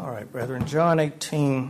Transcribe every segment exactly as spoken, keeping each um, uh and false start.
All right, brethren, John eighteen.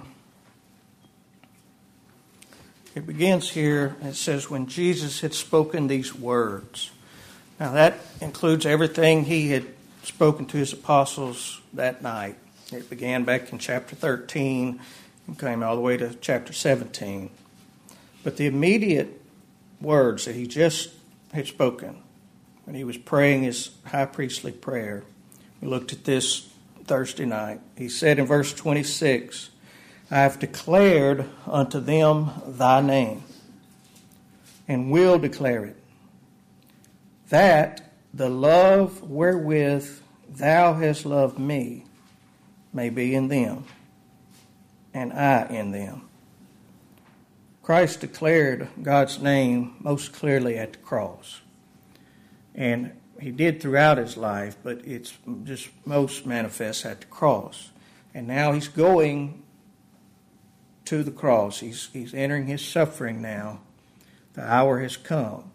It begins here, and it says, when Jesus had spoken these words. Now that includes everything he had spoken to his apostles that night. It began back in chapter thirteen and came all the way to chapter seventeen. But the immediate words that he just had spoken when he was praying his high priestly prayer, we looked at this Thursday night. He said in verse twenty-six, I have declared unto them thy name, and will declare it, that the love wherewith thou hast loved me may be in them, and I in them. Christ declared God's name most clearly at the cross. And he did throughout his life, but it's just most manifest at the cross. And now he's going to the cross. He's, he's entering his suffering now. The hour has come.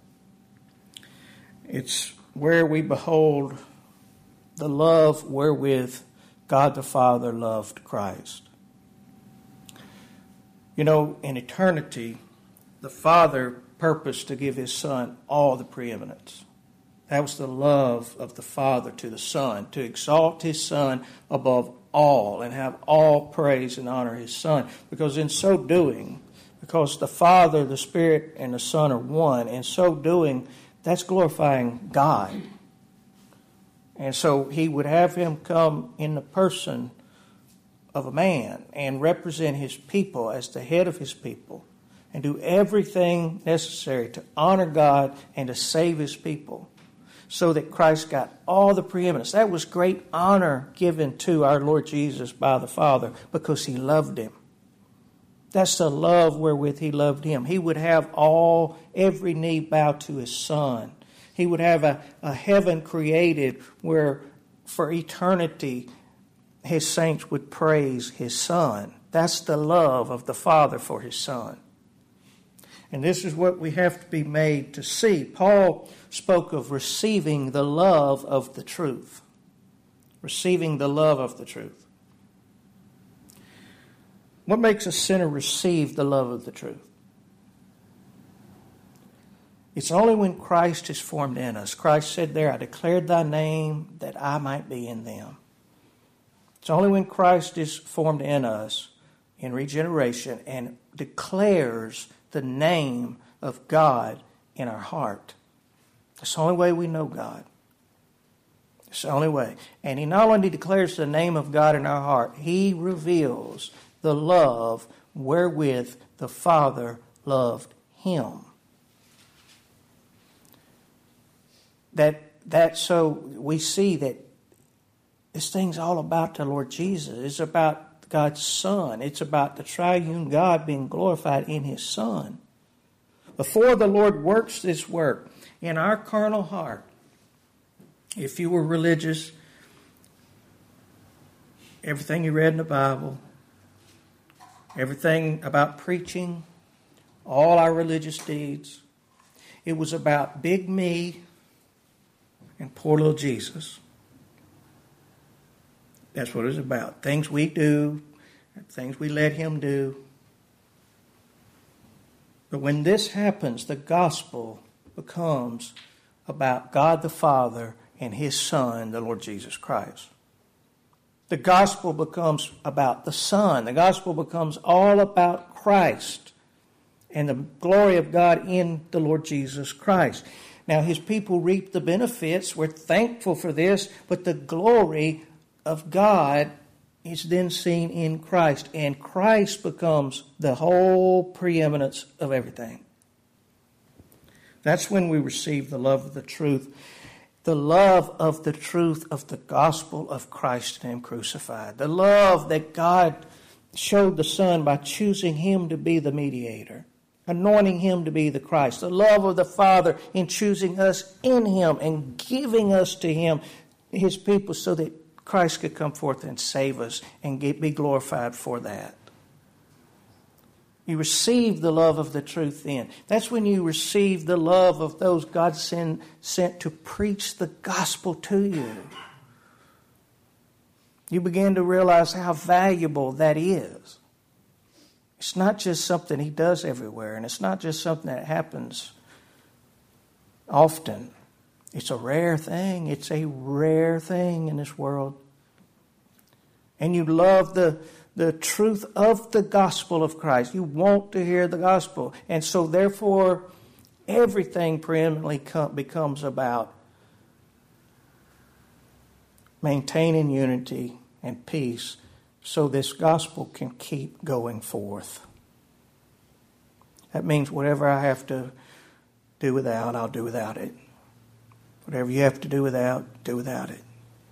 It's where we behold the love wherewith God the Father loved Christ. You know, in eternity, the Father purposed to give his Son all the preeminence. That was the love of the Father to the Son, to exalt his Son above all and have all praise and honor his Son. Because in so doing, because the Father, the Spirit, and the Son are one, in so doing, that's glorifying God. And so he would have him come in the person of a man and represent his people as the head of his people and do everything necessary to honor God and to save his people, so that Christ got all the preeminence. That was great honor given to our Lord Jesus by the Father because he loved him. That's the love wherewith he loved him. He would have all, every knee bow to his Son. He would have a, a heaven created where for eternity his saints would praise his Son. That's the love of the Father for his Son. And this is what we have to be made to see. Paul spoke of receiving the love of the truth. Receiving the love of the truth. What makes a sinner receive the love of the truth? It's only when Christ is formed in us. Christ said there, I declared thy name that I might be in them. It's only when Christ is formed in us in regeneration and declares the name of God in our heart. It's the only way we know God. It's the only way. And he not only declares the name of God in our heart, he reveals the love wherewith the Father loved him. That, that so we see that this thing's all about the Lord Jesus. It's about God's Son. It's about the triune God being glorified in his Son. Before the Lord works this work in our carnal heart, if you were religious, everything you read in the Bible, everything about preaching, all our religious deeds, it was about big me and poor little Jesus. That's what it was about. Things we do, things we let him do. But when this happens, the gospel becomes about God the Father and his Son, the Lord Jesus Christ. The gospel becomes about the Son. The gospel becomes all about Christ and the glory of God in the Lord Jesus Christ. Now, his people reap the benefits. We're thankful for this, but the glory of God is then seen in Christ, and Christ becomes the whole preeminence of everything. That's when we receive the love of the truth, the love of the truth of the gospel of Christ and him crucified, the love that God showed the Son by choosing him to be the mediator, anointing him to be the Christ, the love of the Father in choosing us in him and giving us to him, his people, so that Christ could come forth and save us and get, be glorified for that. You receive the love of the truth then. That's when you receive the love of those God send, sent to preach the gospel to you. You begin to realize how valuable that is. It's not just something he does everywhere, and it's not just something that happens often. It's a rare thing. It's a rare thing in this world. And you love the, the truth of the gospel of Christ. You want to hear the gospel. And so therefore, everything preeminently com- becomes about maintaining unity and peace so this gospel can keep going forth. That means whatever I have to do without, I'll do without it. Whatever you have to do without, do without it.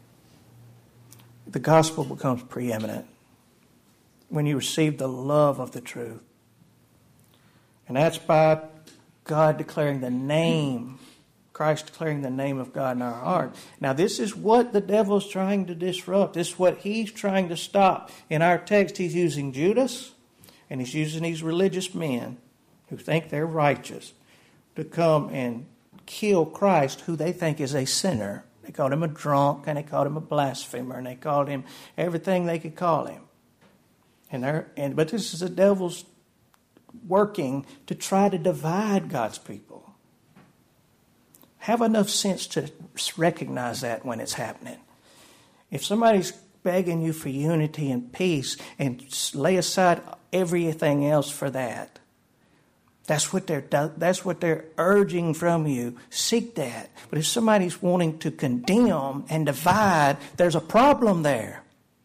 The gospel becomes preeminent when you receive the love of the truth. And that's by God declaring the name, Christ declaring the name of God in our heart. Now this is what the devil's trying to disrupt. This is what he's trying to stop. In our text, he's using Judas, and he's using these religious men who think they're righteous to come and kill Christ, who they think is a sinner. They called him a drunk, and they called him a blasphemer, and they called him everything they could call him. And they're, and but this is the devil's working to try to divide God's people. Have enough sense to recognize that when it's happening. If somebody's begging you for unity and peace and lay aside everything else for that, That's what they're that's what they're urging from you. Seek that. But if somebody's wanting to condemn and divide, there's a problem there.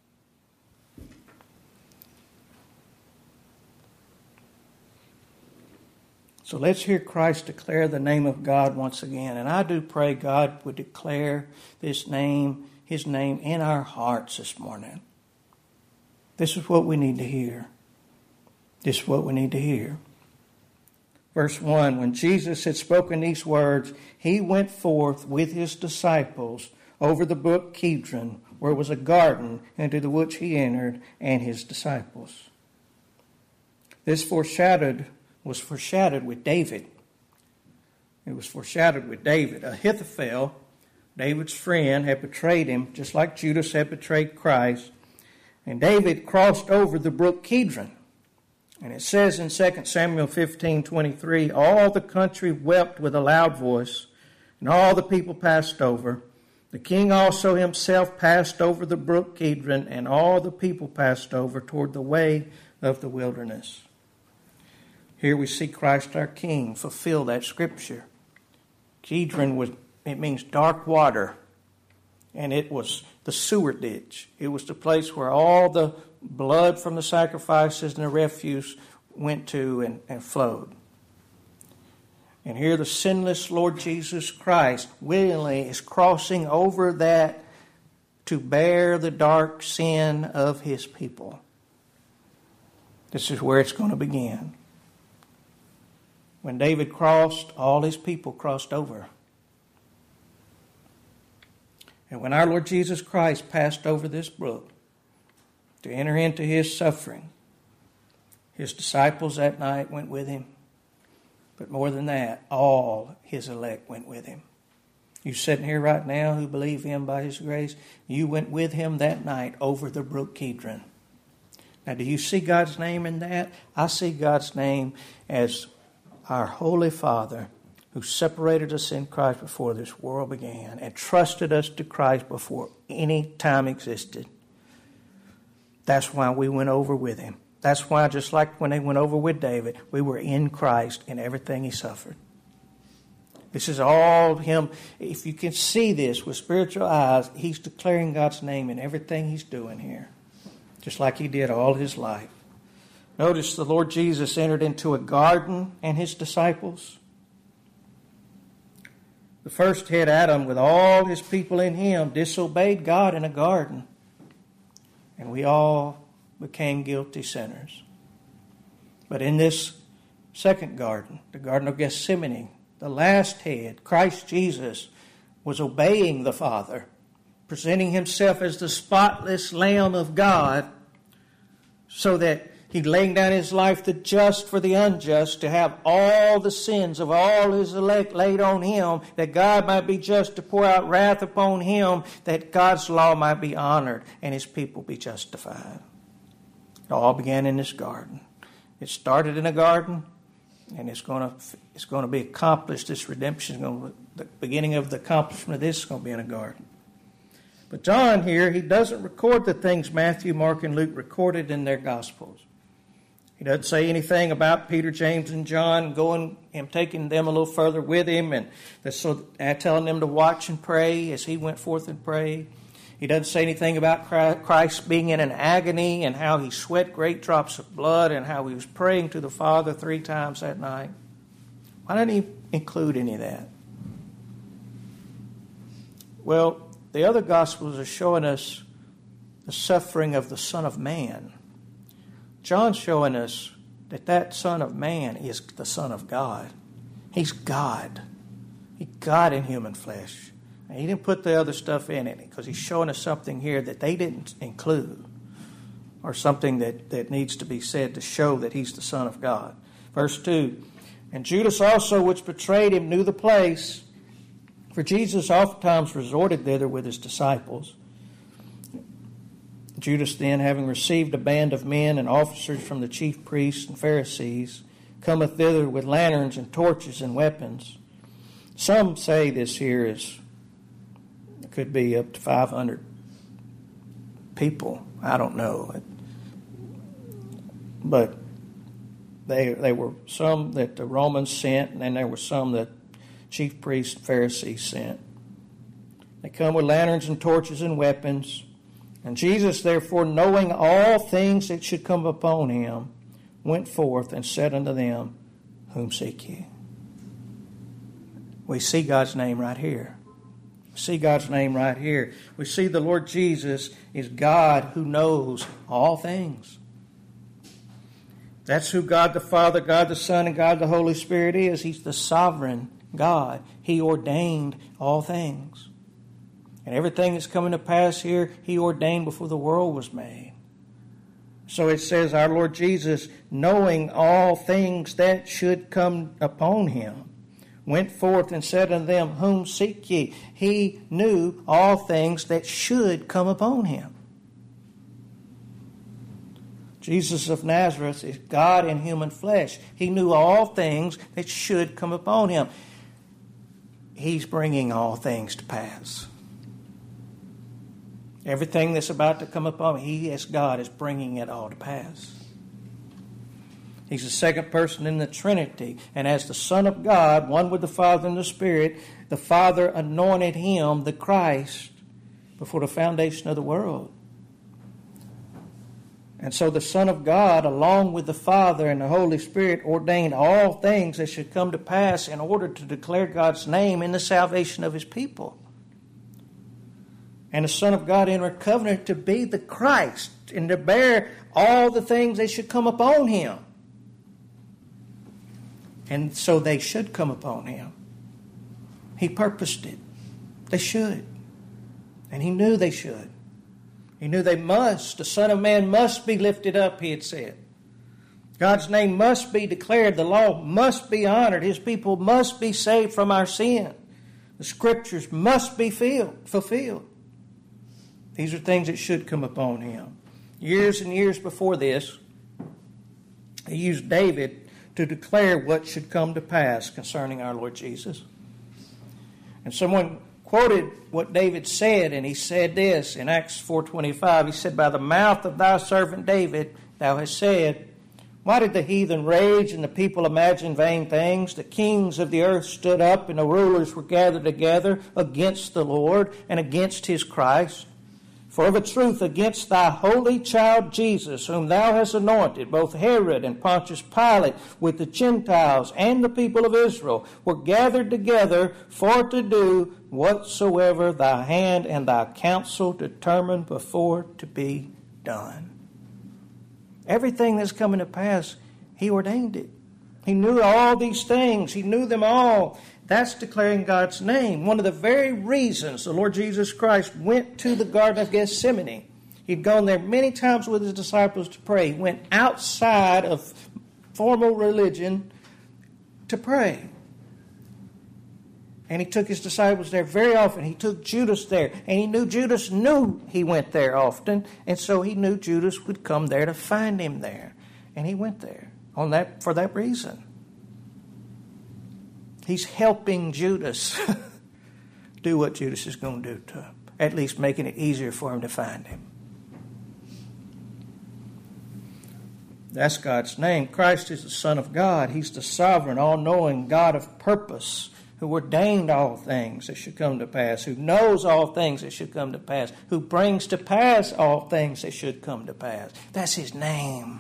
So let's hear Christ declare the name of God once again. And I do pray God would declare this name, His name in our hearts this morning. This is what we need to hear. This is what we need to hear. Verse one, when Jesus had spoken these words, he went forth with his disciples over the brook Kidron, where was a garden, into the which he entered, and his disciples. This foreshadowed was foreshadowed with David. It was foreshadowed with David. Ahithophel, David's friend, had betrayed him, just like Judas had betrayed Christ. And David crossed over the brook Kidron. And it says in Second Samuel fifteen twenty-three, all the country wept with a loud voice, and all the people passed over. The king also himself passed over the brook Kidron, and all the people passed over toward the way of the wilderness. Here we see Christ our King fulfill that scripture. Kidron was, it means dark water, and it was the sewer ditch. It was the place where all the blood from the sacrifices and the refuse went to and, and flowed. And here the sinless Lord Jesus Christ willingly is crossing over that to bear the dark sin of his people. This is where it's going to begin. When David crossed, all his people crossed over. And when our Lord Jesus Christ passed over this brook to enter into his suffering, his disciples that night went with him. But more than that, all his elect went with him. You sitting here right now who believe him by his grace, you went with him that night over the brook Kidron. Now, do you see God's name in that? I see God's name as our Holy Father, who separated us in Christ before this world began and trusted us to Christ before any time existed. That's why we went over with him. That's why, just like when they went over with David, we were in Christ in everything he suffered. This is all him. If you can see this with spiritual eyes, he's declaring God's name in everything he's doing here, just like he did all his life. Notice the Lord Jesus entered into a garden and his disciples. The first head Adam, with all his people in him, disobeyed God in a garden. And we all became guilty sinners. But in this second garden, the Garden of Gethsemane, the last head, Christ Jesus, was obeying the Father, presenting himself as the spotless Lamb of God, so that He laying down his life, the just for the unjust, to have all the sins of all his elect laid on him, that God might be just to pour out wrath upon him, that God's law might be honored and his people be justified. It all began in this garden. It started in a garden, and it's going to it's going to be accomplished. This redemption is going to, the beginning of the accomplishment of this is going to be in a garden. But John here, he doesn't record the things Matthew, Mark, and Luke recorded in their Gospels. He doesn't say anything about Peter, James, and John going, him taking them a little further with him and so telling them to watch and pray as he went forth and prayed. He doesn't say anything about Christ being in an agony and how he sweat great drops of blood and how he was praying to the Father three times that night. Why didn't he include any of that? Well, the other Gospels are showing us the suffering of the Son of Man. John's showing us that that Son of Man is the Son of God. He's God. He's God in human flesh. And he didn't put the other stuff in it because he's showing us something here that they didn't include, or something that, that needs to be said to show that he's the Son of God. Verse two, and Judas also, which betrayed him, knew the place, for Jesus oftentimes resorted thither with his disciples. Judas then, having received a band of men and officers from the chief priests and Pharisees, cometh thither with lanterns and torches and weapons. Some say this here is, it could be up to five hundred people. I don't know. But they, they were some that the Romans sent, and then there were some that chief priests and Pharisees sent. They come with lanterns and torches and weapons. And Jesus, therefore, knowing all things that should come upon him, went forth and said unto them, Whom seek ye? We see God's name right here. We see God's name right here. We see the Lord Jesus is God who knows all things. That's who God the Father, God the Son, and God the Holy Spirit is. He's the sovereign God. He ordained all things. And everything that's coming to pass here, he ordained before the world was made. So it says, our Lord Jesus, knowing all things that should come upon him, went forth and said unto them, Whom seek ye? He knew all things that should come upon him. Jesus of Nazareth is God in human flesh. He knew all things that should come upon him. He's bringing all things to pass. Everything that's about to come upon him, he as God is bringing it all to pass. He's the second person in the Trinity. And as the Son of God, one with the Father and the Spirit, the Father anointed him, the Christ, before the foundation of the world. And so the Son of God, along with the Father and the Holy Spirit, ordained all things that should come to pass in order to declare God's name in the salvation of his people. And the Son of God entered covenant to be the Christ and to bear all the things that should come upon him. And so they should come upon him. He purposed it. They should. And he knew they should. He knew they must. The Son of Man must be lifted up, he had said. God's name must be declared. The law must be honored. His people must be saved from our sin. The Scriptures must be fulfilled. These are things that should come upon him. Years and years before this, he used David to declare what should come to pass concerning our Lord Jesus. And someone quoted what David said, and he said this in Acts four twenty-five. He said, By the mouth of thy servant David thou hast said, Why did the heathen rage and the people imagine vain things? The kings of the earth stood up and the rulers were gathered together against the Lord and against his Christ. For of a truth against thy holy child Jesus, whom thou hast anointed, both Herod and Pontius Pilate with the Gentiles and the people of Israel were gathered together for to do whatsoever thy hand and thy counsel determined before to be done. Everything that's coming to pass, he ordained it. He knew all these things. He knew them all. That's declaring God's name. One of the very reasons the Lord Jesus Christ went to the Garden of Gethsemane. He'd gone there many times with his disciples to pray. He went outside of formal religion to pray. And he took his disciples there very often. He took Judas there. And he knew Judas knew he went there often. And so he knew Judas would come there to find him there. And he went there on that for that reason. He's helping Judas do what Judas is going to do to him. At least making it easier for him to find him. That's God's name. Christ is the Son of God. He's the sovereign, all-knowing God of purpose, who ordained all things that should come to pass, who knows all things that should come to pass, who brings to pass all things that should come to pass. That's His name.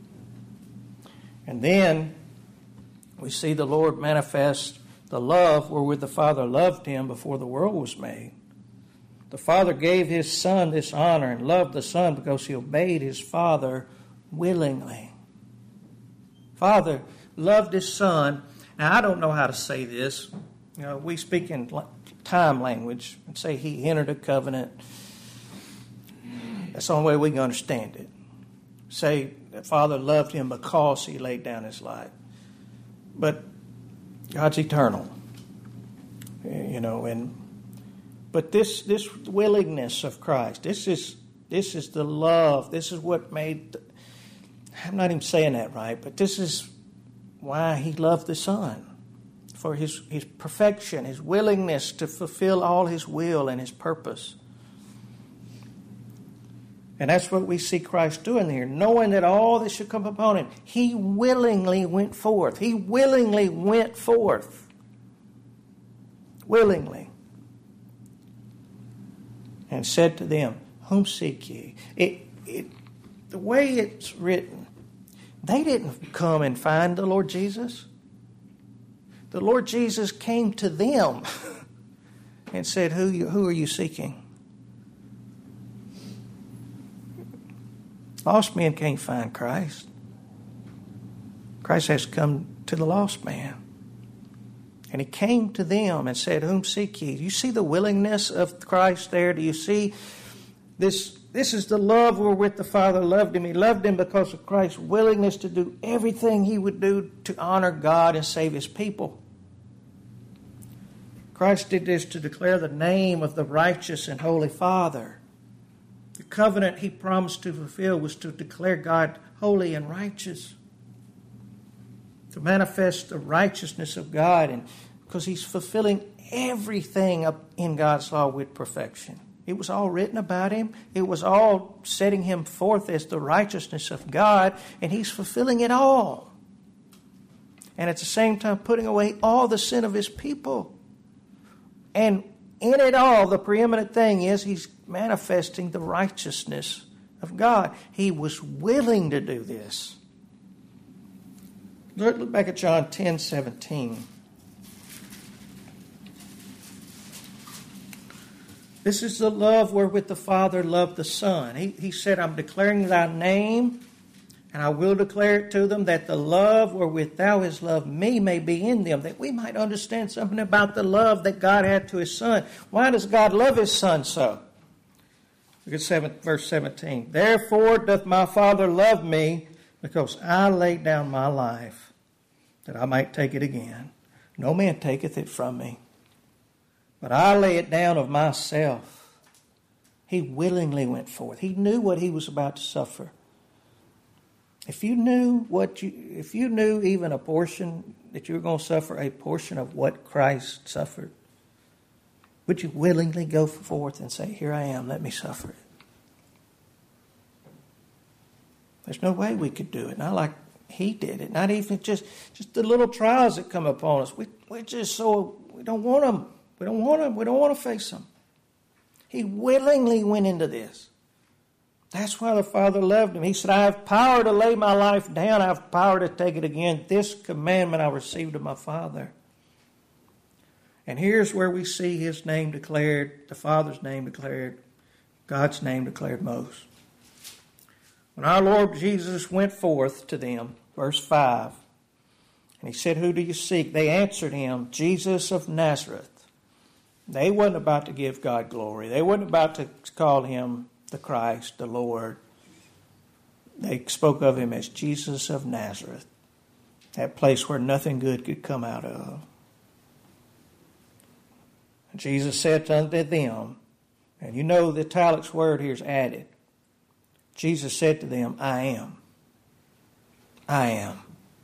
And then we see the Lord manifest the love wherewith the Father loved Him before the world was made. The Father gave His Son this honor and loved the Son because He obeyed His Father willingly. Father loved His Son. Now, I don't know how to say this. You know, we speak in time language and say He entered a covenant. That's the only way we can understand it. Say that Father loved Him because He laid down His life. But God's eternal. You know, and but this this willingness of Christ, this is this is the love. This is what made. The, I'm not even saying that right, but this is why He loved the Son. For his, his perfection, His willingness to fulfill all His will and His purpose. And that's what we see Christ doing here. Knowing that all this should come upon Him, He willingly went forth. He willingly went forth. Willingly. And said to them, whom seek ye? It, it, the way it's written, they didn't come and find the Lord Jesus. The Lord Jesus came to them and said, who, you, who are you seeking? Lost men can't find Christ. Christ has come to the lost man. And He came to them and said, whom seek ye? Do you see the willingness of Christ there? Do you see this? This is the love wherewith the Father loved Him. He loved Him because of Christ's willingness to do everything He would do to honor God and save His people. Christ did this to declare the name of the righteous and holy Father. The covenant He promised to fulfill was to declare God holy and righteous. To manifest the righteousness of God, and because He's fulfilling everything up in God's law with perfection. It was all written about Him. It was all setting Him forth as the righteousness of God, and He's fulfilling it all. And at the same time putting away all the sin of His people. And in it all, the preeminent thing is He's manifesting the righteousness of God. He was willing to do this. Look, look back at John ten seventeen. This is the love wherewith the Father loved the Son. He, he said, I'm declaring Thy name, and I will declare it to them, that the love wherewith Thou hast loved me may be in them, that we might understand something about the love that God had to His Son. Why does God love His Son so? Look at seven, verse seventeen. Therefore doth my Father love me, because I laid down my life, that I might take it again. No man taketh it from me, but I lay it down of myself. He willingly went forth. He knew what He was about to suffer. If you knew what you, if you knew even a portion, that you were going to suffer a portion of what Christ suffered, would you willingly go forth and say, here I am, let me suffer it? There's no way we could do it. Not like He did it. Not even just, just the little trials that come upon us. We, we're just so, we don't want them. We don't want them. We don't want to face them. He willingly went into this. That's why the Father loved Him. He said, I have power to lay my life down. I have power to take it again. This commandment I received of my Father. And here's where we see His name declared, the Father's name declared, God's name declared most. When our Lord Jesus went forth to them, verse five, and He said, who do you seek? They answered Him, Jesus of Nazareth. They wasn't about to give God glory. They wasn't about to call Him the Christ, the Lord. They spoke of him as Jesus of Nazareth, that place where nothing good could come out of. Jesus said unto them, and you know the italics word here is added. Jesus said to them, I am. I am.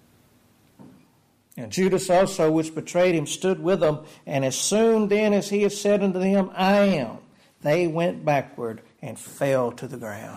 And Judas also, which betrayed him, stood with them, and as soon then as he had said unto them, I am, they went backward and fell to the ground.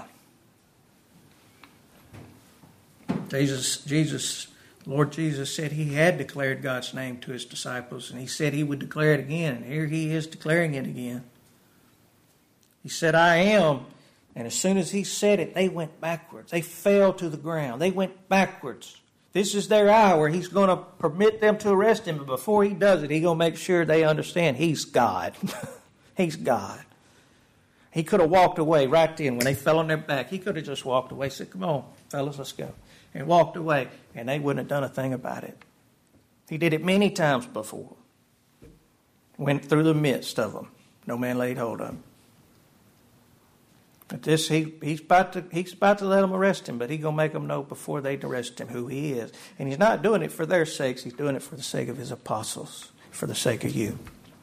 Jesus, Jesus, Lord Jesus said he had declared God's name to his disciples, and he said he would declare it again, and here he is declaring it again. He said, I am, and as soon as he said it, they went backwards. They fell to the ground. They went backwards. This is their hour. He's going to permit them to arrest him, but before he does it, he's going to make sure they understand he's God. He's God. He could have walked away right then when they fell on their back. He could have just walked away, said, come on, fellas, let's go. And walked away, and they wouldn't have done a thing about it. He did it many times before. Went through the midst of them. No man laid hold of him. But this, he, he's about to he's about to let them arrest him, but he's going to make them know before they arrest him who he is. And he's not doing it for their sakes. He's doing it for the sake of his apostles, for the sake of you.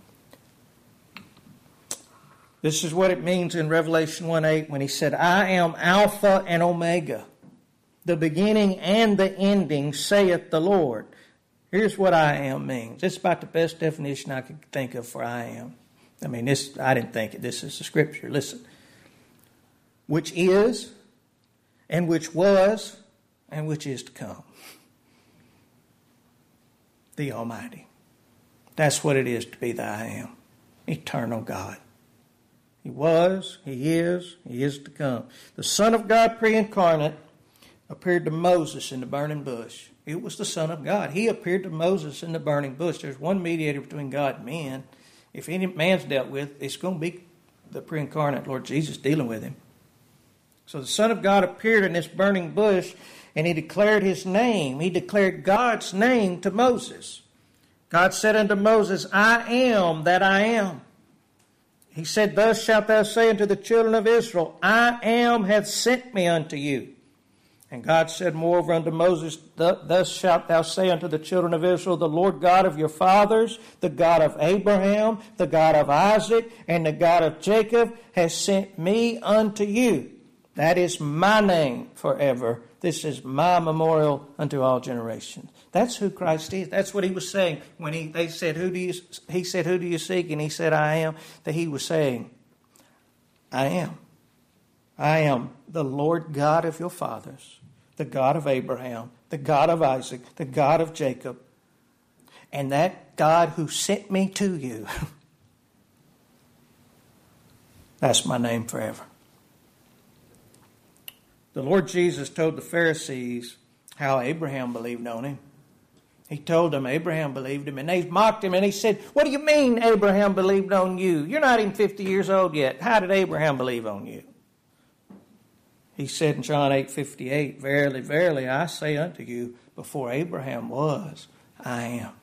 This is what it means in Revelation one eight when he said, I am Alpha and Omega, the beginning and the ending, saith the Lord. Here's what I am means. It's about the best definition I could think of for I am. I mean, this I didn't think it. This is the scripture. Listen. Which is, and which was, and which is to come. The Almighty. That's what it is to be the I am. Eternal God. He was, He is, He is to come. The Son of God pre-incarnate appeared to Moses in the burning bush. It was the Son of God. He appeared to Moses in the burning bush. There's one mediator between God and man. If any man's dealt with, it's going to be the pre-incarnate Lord Jesus dealing with him. So the Son of God appeared in this burning bush, and he declared his name. He declared God's name to Moses. God said unto Moses, I am that I am. He said, thus shalt thou say unto the children of Israel, I am hath sent me unto you. And God said moreover unto Moses, thus shalt thou say unto the children of Israel, the Lord God of your fathers, the God of Abraham, the God of Isaac, and the God of Jacob, has sent me unto you. That is my name forever. This is my memorial unto all generations. That's who Christ is. That's what he was saying when he they said, Who do you he said, Who do you seek? And he said, I am. That he was saying, I am. I am the Lord God of your fathers, the God of Abraham, the God of Isaac, the God of Jacob, and that God who sent me to you. That's my name forever. The Lord Jesus told the Pharisees how Abraham believed on him. He told them Abraham believed him, and they mocked him, and he said, what do you mean Abraham believed on you? You're not even fifty years old yet. How did Abraham believe on you? He said in John eight fifty-eight, verily, verily, I say unto you, before Abraham was, I am.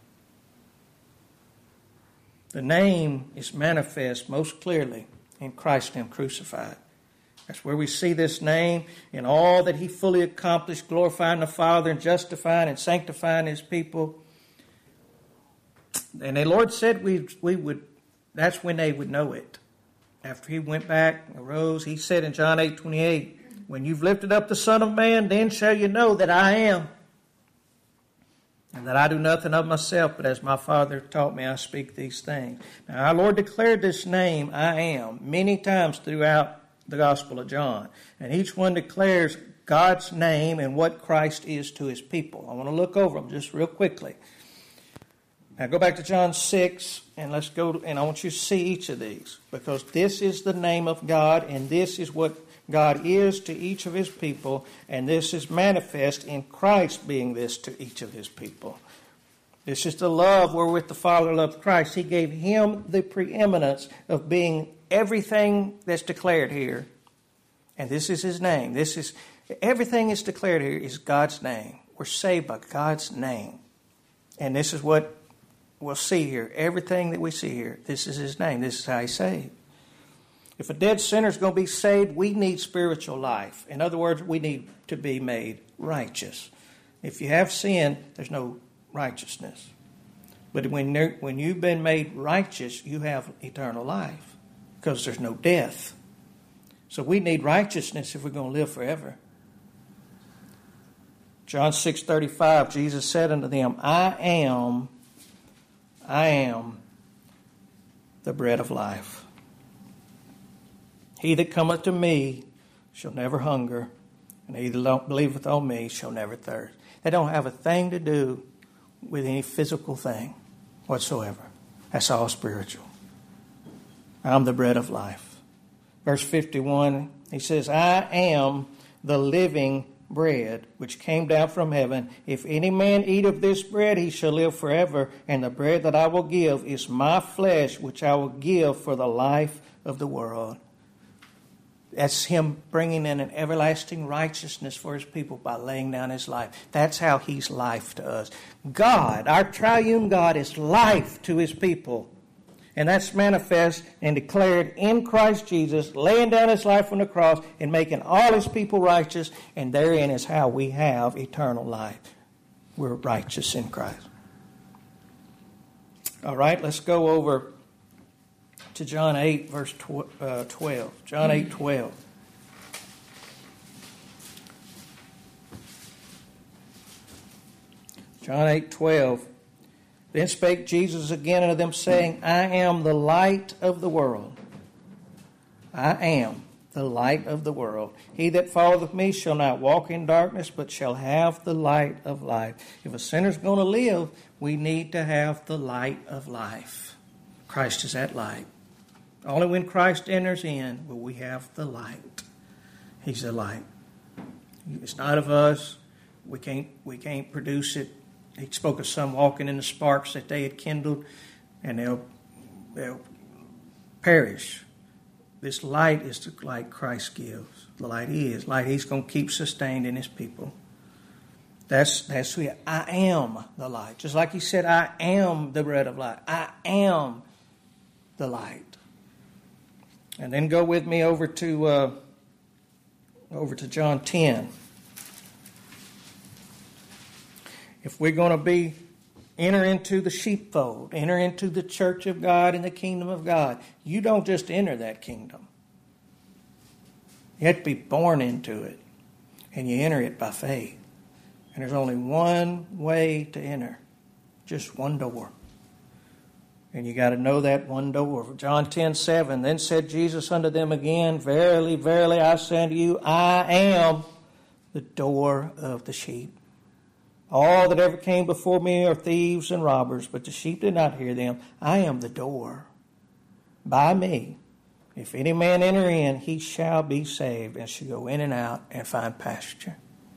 The name is manifest most clearly in Christ Him crucified. That's where we see this name in all that He fully accomplished, glorifying the Father and justifying and sanctifying His people. And the Lord said we we would. That's when they would know it. After He went back, arose, He said in John eight twenty-eight, when you've lifted up the Son of Man, then shall you know that I am. And that I do nothing of myself, but as my Father taught me, I speak these things. Now our Lord declared this name, I am, many times throughout the Gospel of John. And each one declares God's name and what Christ is to His people. I want to look over them just real quickly. Now go back to John six, and let's go, to, and I want you to see each of these, because this is the name of God, and this is what God is to each of His people, and this is manifest in Christ being this to each of His people. This is the love wherewith the Father loved Christ. He gave Him the preeminence of being everything that's declared here. And this is His name. This is everything that's declared here is God's name. We're saved by God's name. And this is what we'll see here. Everything that we see here, this is His name. This is how He's saved. If a dead sinner is going to be saved, we need spiritual life. In other words, we need to be made righteous. If you have sin, there's no righteousness. But when, when you've been made righteous, you have eternal life because there's no death. So we need righteousness if we're going to live forever. John six thirty-five, Jesus said unto them, I am, I am the bread of life. He that cometh to me shall never hunger, and he that believeth on me shall never thirst. They don't have a thing to do with any physical thing whatsoever. That's all spiritual. I'm the bread of life. Verse fifty-one, he says, I am the living bread which came down from heaven. If any man eat of this bread, he shall live forever. And the bread that I will give is my flesh, which I will give for the life of the world. That's him bringing in an everlasting righteousness for his people by laying down his life. That's how he's life to us. God, our triune God, is life to his people. And that's manifest and declared in Christ Jesus, laying down his life on the cross and making all his people righteous. And therein is how we have eternal life. We're righteous in Christ. All right, let's go over to John eight, verse twelve. John eight, twelve. John eight, twelve. Then spake Jesus again unto them, saying, I am the light of the world. I am the light of the world. He that followeth me shall not walk in darkness, but shall have the light of life. If a sinner's going to live, we need to have the light of life. Christ is that light. Only when Christ enters in will we have the light. He's the light. It's not of us. We can't, we can't produce it. He spoke of some walking in the sparks that they had kindled, and they'll, they'll perish. This light is the light Christ gives. The light He is. Light He's going to keep sustained in His people. That's that's who he, I am the light. Just like He said, I am the bread of life. I am the light. And then go with me over to uh, over to John ten. If we're going to be enter into the sheepfold, enter into the church of God and the kingdom of God, you don't just enter that kingdom. You have to be born into it, and you enter it by faith. And there's only one way to enter, just one door. And you got to know that one door. John ten seven, then said Jesus unto them again, Verily, verily, I say unto you, I am the door of the sheep. All that ever came before me are thieves and robbers, but the sheep did not hear them. I am the door. By me, if any man enter in, he shall be saved, and shall go in and out and find pasture.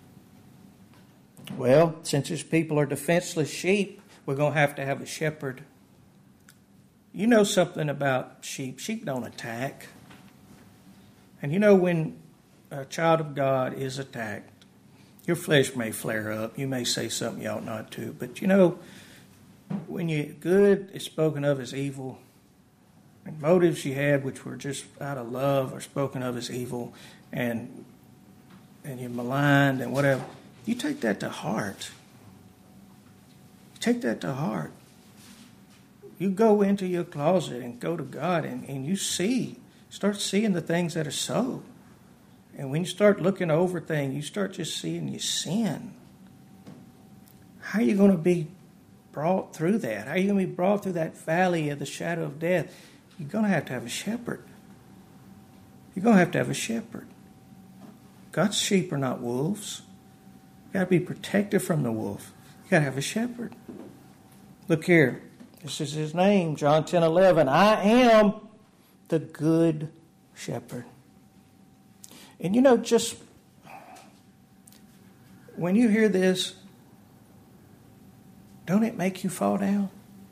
Well, since his people are defenseless sheep, we're going to have to have a shepherd. You know something about sheep. Sheep don't attack. And you know when a child of God is attacked, your flesh may flare up. You may say something you ought not to. But you know, when you good is spoken of as evil, and motives you had which were just out of love are spoken of as evil, and and you're maligned and whatever, you take that to heart. You take that to heart. You go into your closet and go to God, and, and you see, start seeing the things that are so. And when you start looking over things, you start just seeing your sin. How are you going to be brought through that? How are you going to be brought through that valley of the shadow of death? You're going to have to have a shepherd. You're going to have to have a shepherd. God's sheep are not wolves. You've got to be protected from the wolf. You've got to have a shepherd. Look here. This is His name, John ten eleven. I am the good shepherd. And you know, just when you hear this, don't it make you fall down?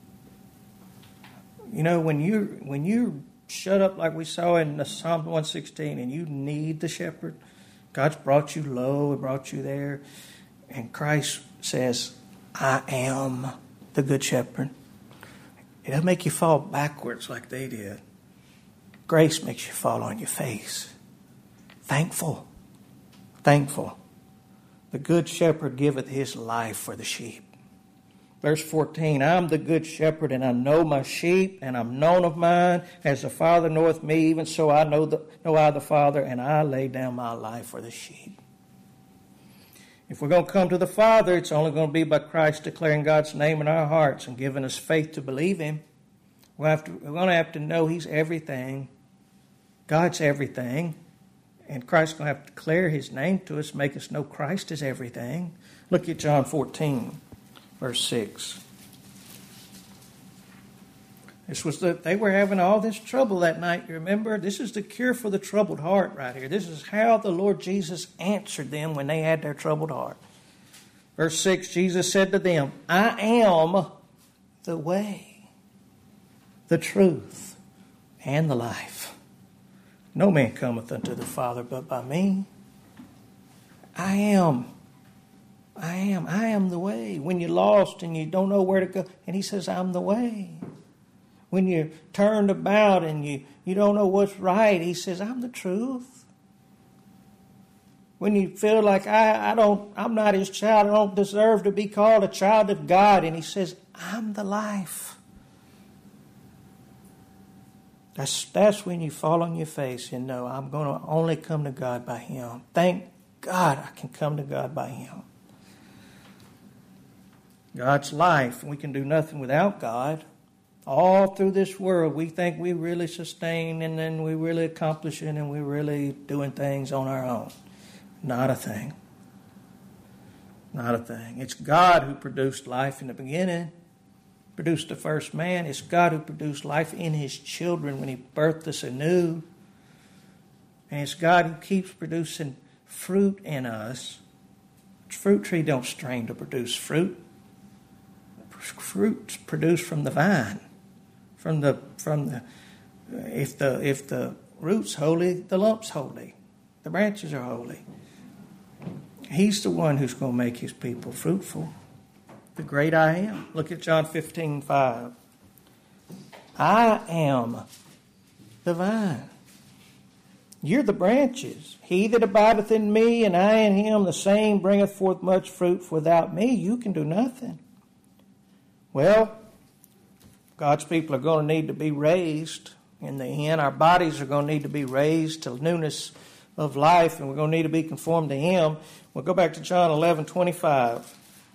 You know, when you when you shut up like we saw in Psalm one sixteen, and you need the shepherd, God's brought you low and brought you there, and Christ says, I am the good shepherd. It doesn't make you fall backwards like they did. grace makes you fall on your face. Thankful. Thankful. The good shepherd giveth his life for the sheep. Verse fourteen, I am the good shepherd, and I know my sheep, and I'm known of mine. As the Father knoweth me, even so I know, the, know I the Father, and I lay down my life for the sheep. If we're going to come to the Father, it's only going to be by Christ declaring God's name in our hearts and giving us faith to believe Him. We'll have to, we're going to have to know He's everything. God's everything. And Christ's going to have to declare His name to us, make us know Christ is everything. Look at John fourteen, verse six. This was the, they were having all this trouble that night, you remember? This is the cure for the troubled heart right here. This is how the Lord Jesus answered them when they had their troubled heart. Verse six, Jesus said to them, I am the way, the truth, and the life. No man cometh unto the Father but by me. I am. I am. I am the way. When you're lost and you don't know where to go, and He says, I'm the way. When you're turned about and you, you don't know what's right, He says, I'm the truth. When you feel like I, I don't, I'm not His child, I don't deserve to be called a child of God, and He says, I'm the life. That's, that's when you fall on your face and know, I'm going to only come to God by Him. Thank God I can come to God by Him. God's life, and we can do nothing without God. All through this world, we think we really sustain and then we really accomplish it and we're really doing things on our own. Not a thing. Not a thing. It's God who produced life in the beginning, produced the first man. It's God who produced life in His children when He birthed us anew. And it's God who keeps producing fruit in us. The fruit tree don't strain to produce fruit. Fruit's produced from the vine. From the from the if the if the root's holy, the lump's holy. The branches are holy. He's the one who's going to make His people fruitful. The great I am. Look at John fifteen five. I am the vine. You're the branches. He that abideth in me and I in him, the same bringeth forth much fruit. For without me you can do nothing. Well, God's people are going to need to be raised in the end. Our bodies are going to need to be raised to newness of life, and we're going to need to be conformed to Him. We'll go back to John eleven twenty-five.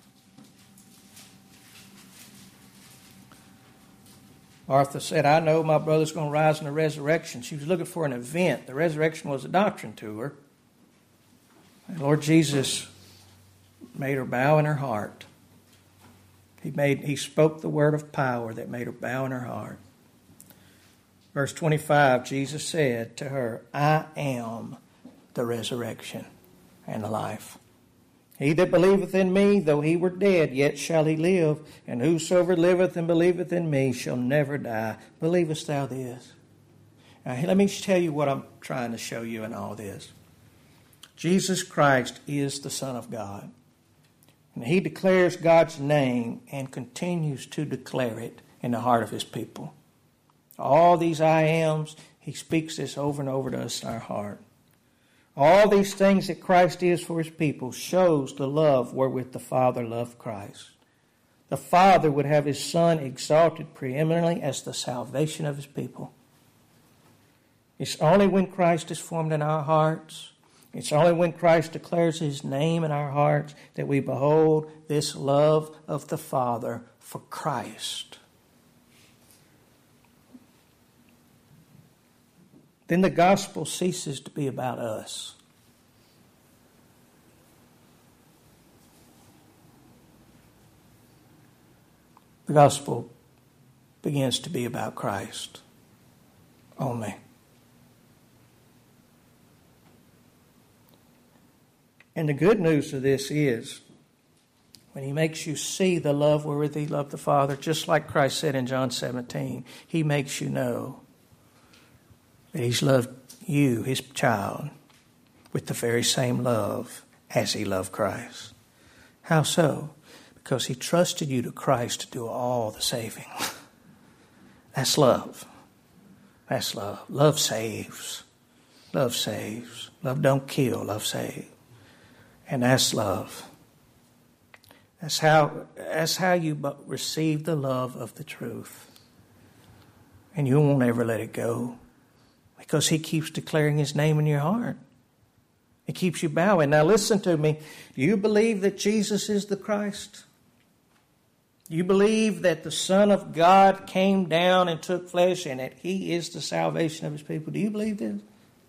Martha said, I know my brother's going to rise in the resurrection. She was looking for an event. The resurrection was a doctrine to her. And Lord Jesus made her bow in her heart. He made, he spoke the word of power that made her bow in her heart. Verse twenty-five, Jesus said to her, I am the resurrection and the life. He that believeth in me, though he were dead, yet shall he live. And whosoever liveth and believeth in me shall never die. Believest thou this? Now, let me tell you what I'm trying to show you in all this. Jesus Christ is the Son of God. And He declares God's name and continues to declare it in the heart of His people. All these I ams, He speaks this over and over to us in our heart. All these things that Christ is for His people shows the love wherewith the Father loved Christ. The Father would have His Son exalted preeminently as the salvation of His people. It's only when Christ is formed in our hearts, it's only when Christ declares His name in our hearts that we behold this love of the Father for Christ. Then the gospel ceases to be about us. The gospel begins to be about Christ only. And the good news of this is, when He makes you see the love wherewith He loved the Father, just like Christ said in John seventeen, He makes you know that He's loved you, His child, with the very same love as He loved Christ. How so? Because He trusted you to Christ to do all the saving. That's love. That's love. Love saves. Love saves. Love don't kill. Love saves. And that's love. That's how, that's how you receive the love of the truth. And you won't ever let it go. Because He keeps declaring His name in your heart. It keeps you bowing. Now listen to me. Do you believe that Jesus is the Christ? Do you believe that the Son of God came down and took flesh and that He is the salvation of His people? Do you believe this?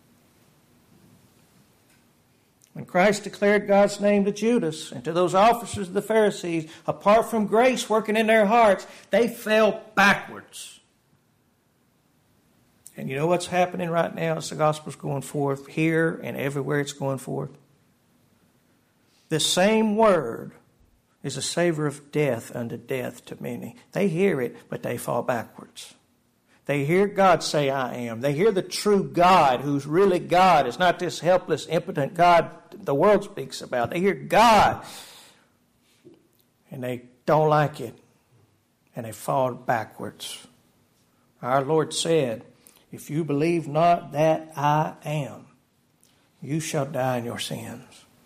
When Christ declared God's name to Judas and to those officers of the Pharisees, apart from grace working in their hearts, they fell backwards. And you know what's happening right now as the gospel's going forth here and everywhere it's going forth? The same word is a savor of death unto death to many. They hear it, but they fall backwards. They hear God say, I am. They hear the true God, who's really God. It's not this helpless, impotent God the world speaks about. They hear God, and they don't like it, and they fall backwards. Our Lord said, if you believe not that I am, you shall die in your sins.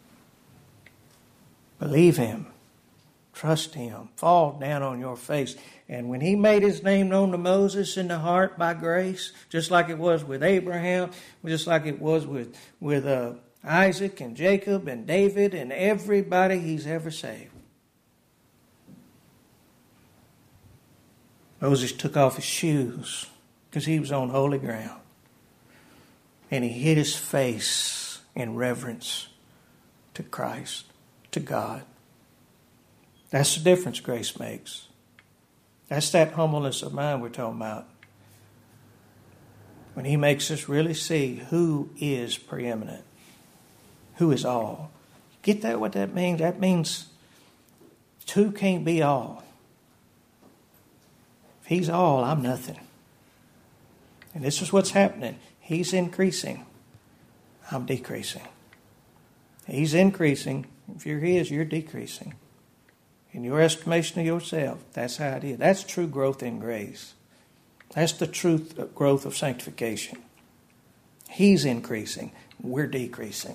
Believe Him. Trust Him. Fall down on your face. And when He made His name known to Moses in the heart by grace, just like it was with Abraham, just like it was with, with uh, Isaac and Jacob and David and everybody He's ever saved. Moses took off his shoes because he was on holy ground. And he hid his face in reverence to Christ, to God. That's the difference grace makes. That's that humbleness of mind we're talking about. When He makes us really see who is preeminent, who is all. Get that what that means? That means two can't be all. If He's all, I'm nothing. And this is what's happening. He's increasing. I'm decreasing. He's increasing. If you're His, you're decreasing. In your estimation of yourself, that's how it is. That's true growth in grace. That's the truth of growth of sanctification. He's increasing. We're decreasing.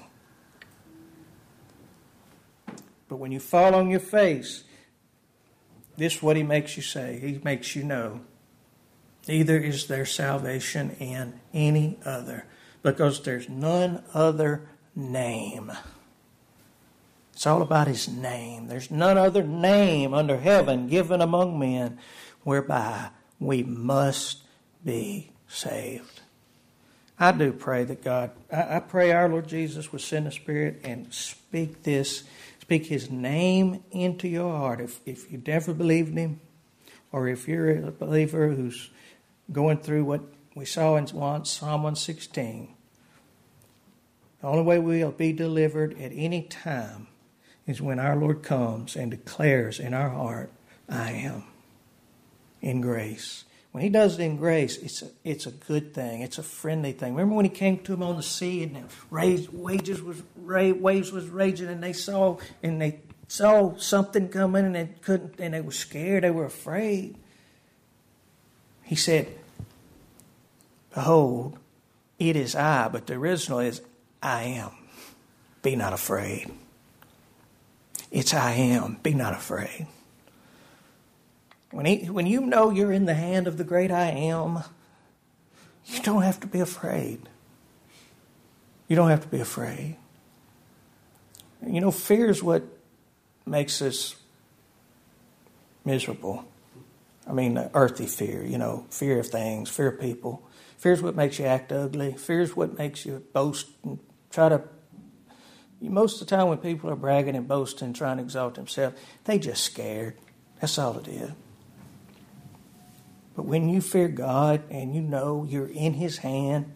But when you fall on your face, this is what He makes you say. He makes you know. Neither is there salvation in any other, because there's none other name. It's all about His name. There's none other name under heaven given among men whereby we must be saved. I do pray that God, I, I pray our Lord Jesus would send the Spirit and speak this, speak His name into your heart. If, if you've never believed in Him, or if you're a believer who's going through what we saw in Psalm one sixteen. The only way we'll be delivered at any time is when our Lord comes and declares in our heart, I am, in grace. When He does it in grace, it's a, it's a good thing. It's a friendly thing. Remember when He came to them on the sea and the raised, wages was, waves was raging, and they saw and they saw something coming, and they couldn't, and they were scared. They were afraid. He said, behold, it is I, but the original is, I am. Be not afraid. It's I am. Be not afraid. When, he, when you know you're in the hand of the great I am, you don't have to be afraid. You don't have to be afraid. You know, fear is what makes us miserable. I mean, earthly fear, you know, fear of things, fear of people. Fear is what makes you act ugly. Fear is what makes you boast and try to... Most of the time when people are bragging and boasting, trying to exalt themselves, they just scared. That's all it is. But when you fear God and you know you're in His hand,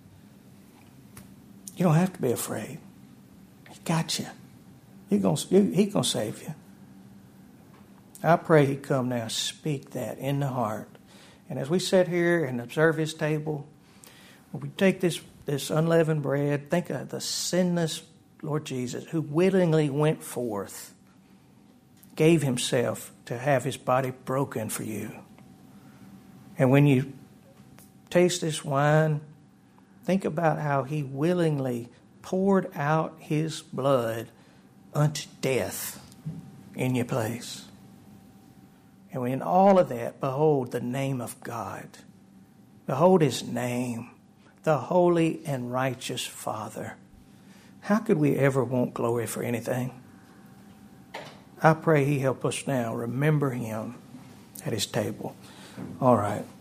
you don't have to be afraid. He got you. He's going He's going to save you. I pray He'd come now, speak that in the heart. And as we sit here and observe His table, when we take this, this unleavened bread, think of the sinless Lord Jesus, who willingly went forth, gave Himself to have His body broken for you. And when you taste this wine. Think about how he willingly poured out his blood unto death in your place. And in all of that, behold the name of God. Behold his name, the holy and righteous Father. How could we ever want glory for anything? I pray he help us now remember him at his table. All right.